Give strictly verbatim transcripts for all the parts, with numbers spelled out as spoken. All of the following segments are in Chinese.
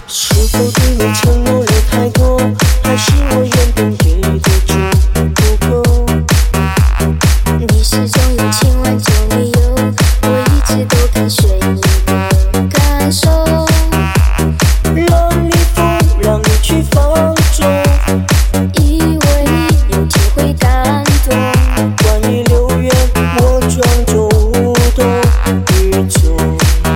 是否对你承诺了太多，还是我原本给的就不够？ 你始终有千万种理由，我一直都跟随你的感受， 让你疯，让你去放纵， 以为你有天会感动。 关于流言，我装作无动于衷。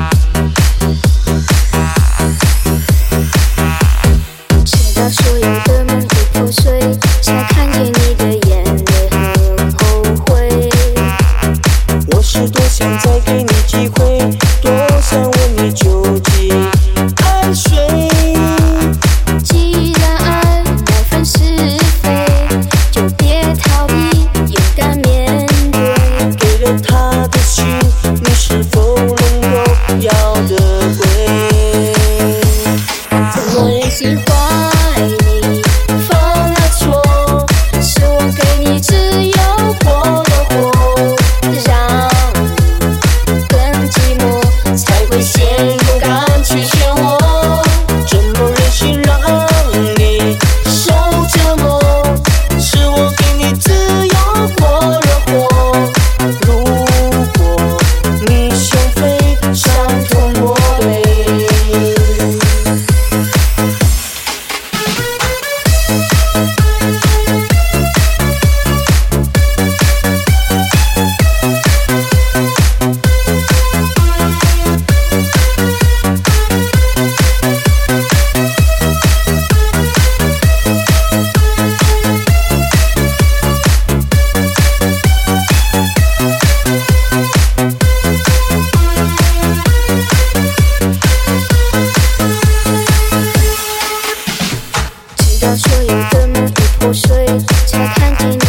直到所有的梦都破碎，才看见你的眼泪和后悔。 我是多想再给你机会，多想问你究竟爱谁。 既然爱难分是非，就别逃避，勇敢面对。 给了他的心，你是否能够要得回？ 怎么忍心怀你犯了错？是我给你自由活的活，让你更寂寞，才会陷入感情漩涡。 怎么忍心让你受折磨？是我给你自由活了活。如果你想飞，伤痛我背。 直到所有的